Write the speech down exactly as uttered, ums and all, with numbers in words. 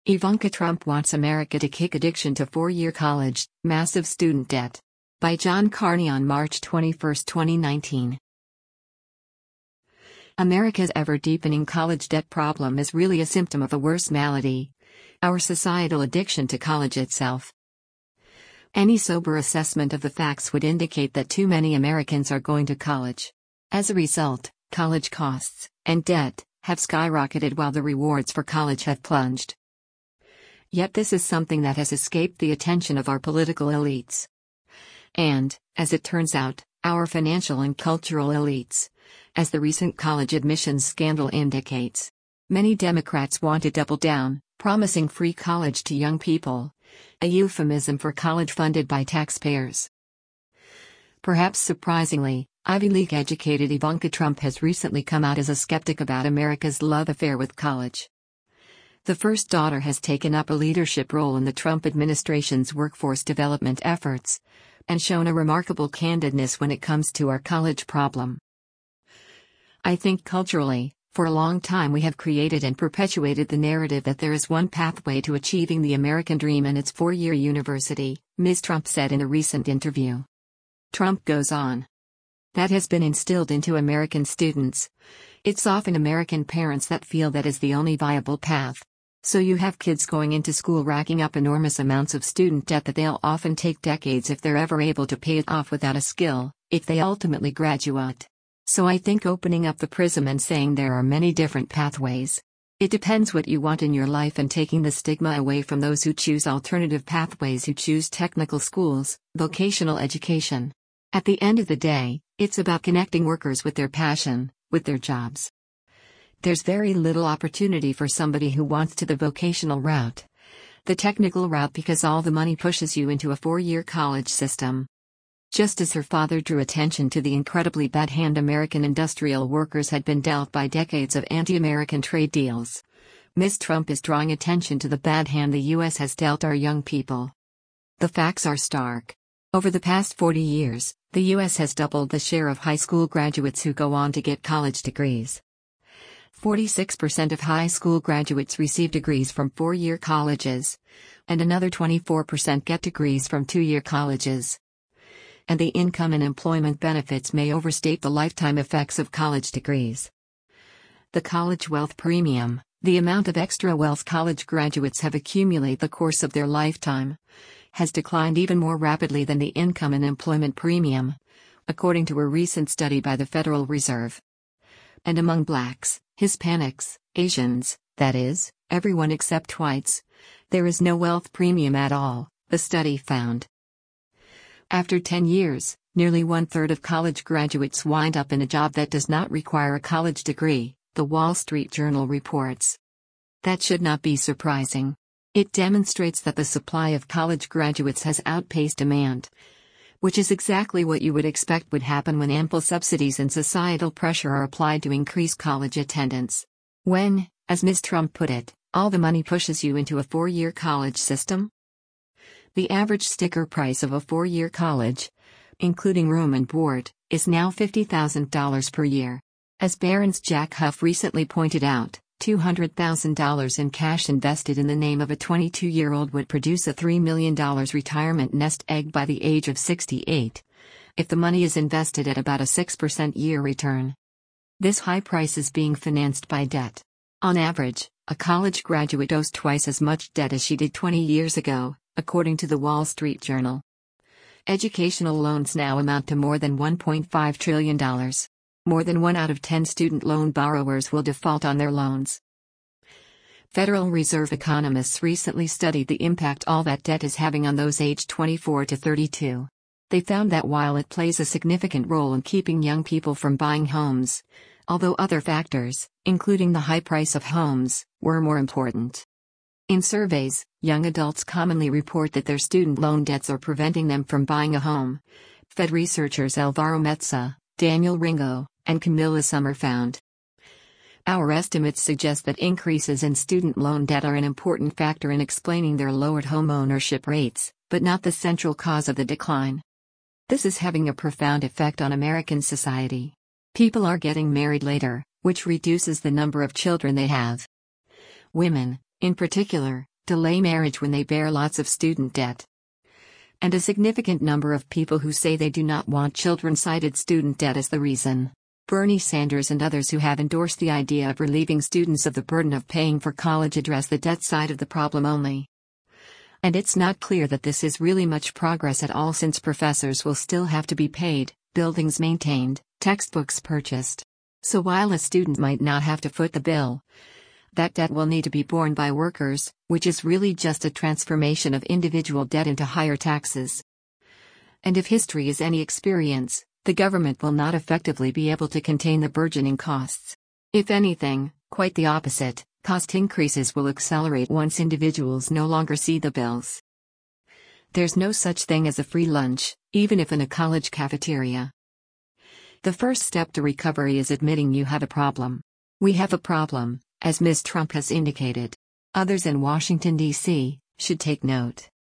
Ivanka Trump wants America to kick addiction to four-year college, massive student debt. By John Carney on March twenty-first, twenty nineteen. America's ever-deepening college debt problem is really a symptom of a worse malady: our societal addiction to college itself. Any sober assessment of the facts would indicate that too many Americans are going to college. As a result, college costs and debt have skyrocketed while the rewards for college have plunged. Yet this is something that has escaped the attention of our political elites. And, as it turns out, our financial and cultural elites. As the recent college admissions scandal indicates. Many Democrats want to double down, promising free college to young people. A euphemism for college funded by taxpayers. Perhaps surprisingly, Ivy League-educated Ivanka Trump has recently come out as a skeptic about America's love affair with college. The first daughter has taken up a leadership role in the Trump administration's workforce development efforts, and shown a remarkable candidness when it comes to our college problem. I think culturally, for a long time we have created and perpetuated the narrative that there is one pathway to achieving the American dream, and it's four-year university, Miz Trump said in a recent interview. Trump goes on. That has been instilled into American students. It's often American parents that feel that is the only viable path. So you have kids going into school racking up enormous amounts of student debt that they'll often take decades if they're ever able to pay it off without a skill, if they ultimately graduate. So I think opening up the prism and saying there are many different pathways. It depends what you want in your life, and taking the stigma away from those who choose alternative pathways, who choose technical schools, vocational education. At the end of the day, it's about connecting workers with their passion, with their jobs. There's very little opportunity for somebody who wants to the vocational route. The technical route, because all the money pushes you into a four-year college system. Just as her father drew attention to the incredibly bad hand American industrial workers had been dealt by decades of anti-American trade deals, Miz Trump is drawing attention to the bad hand the U S has dealt our young people. The facts are stark. Over the past forty years, the U S has doubled the share of high school graduates who go on to get college degrees. forty-six percent of high school graduates receive degrees from four-year colleges, and another twenty-four percent get degrees from two-year colleges. And the income and employment benefits may overstate the lifetime effects of college degrees. The college wealth premium, the amount of extra wealth college graduates have accumulated the course of their lifetime, has declined even more rapidly than the income and employment premium, according to a recent study by the Federal Reserve. And among blacks, Hispanics, Asians, that is, everyone except whites, there is no wealth premium at all, the study found. After ten years, nearly one-third of college graduates wind up in a job that does not require a college degree, the Wall Street Journal reports. That should not be surprising. It demonstrates that the supply of college graduates has outpaced demand, which is exactly what you would expect would happen when ample subsidies and societal pressure are applied to increase college attendance. When, as Miz Trump put it, all the money pushes you into a four-year college system? The average sticker price of a four-year college, including room and board, is now fifty thousand dollars per year. As Barron's Jack Huff recently pointed out, two hundred thousand dollars in cash invested in the name of a twenty-two-year-old would produce a three million dollars retirement nest egg by the age of sixty-eight, if the money is invested at about a six percent year return. This high price is being financed by debt. On average, a college graduate owes twice as much debt as she did twenty years ago, according to the Wall Street Journal. Educational loans now amount to more than one point five trillion dollars. More than one out of ten student loan borrowers will default on their loans. Federal Reserve economists recently studied the impact all that debt is having on those aged twenty-four to thirty-two. They found that while it plays a significant role in keeping young people from buying homes, although other factors, including the high price of homes, were more important. In surveys, young adults commonly report that their student loan debts are preventing them from buying a home. Fed researchers Alvaro Metza, Daniel Ringo, and Camilla Summer found. Our estimates suggest that increases in student loan debt are an important factor in explaining their lowered home ownership rates, but not the central cause of the decline. This is having a profound effect on American society. People are getting married later, which reduces the number of children they have. Women, in particular, delay marriage when they bear lots of student debt. And a significant number of people who say they do not want children cited student debt as the reason. Bernie Sanders and others who have endorsed the idea of relieving students of the burden of paying for college address the debt side of the problem only. And it's not clear that this is really much progress at all, since professors will still have to be paid, buildings maintained, textbooks purchased. So while a student might not have to foot the bill, that debt will need to be borne by workers, which is really just a transformation of individual debt into higher taxes. And if history is any experience, the government will not effectively be able to contain the burgeoning costs. If anything, quite the opposite, cost increases will accelerate once individuals no longer see the bills. There's no such thing as a free lunch, even if in a college cafeteria. The first step to recovery is admitting you have a problem. We have a problem, as Miz Trump has indicated. Others in Washington, D C, should take note.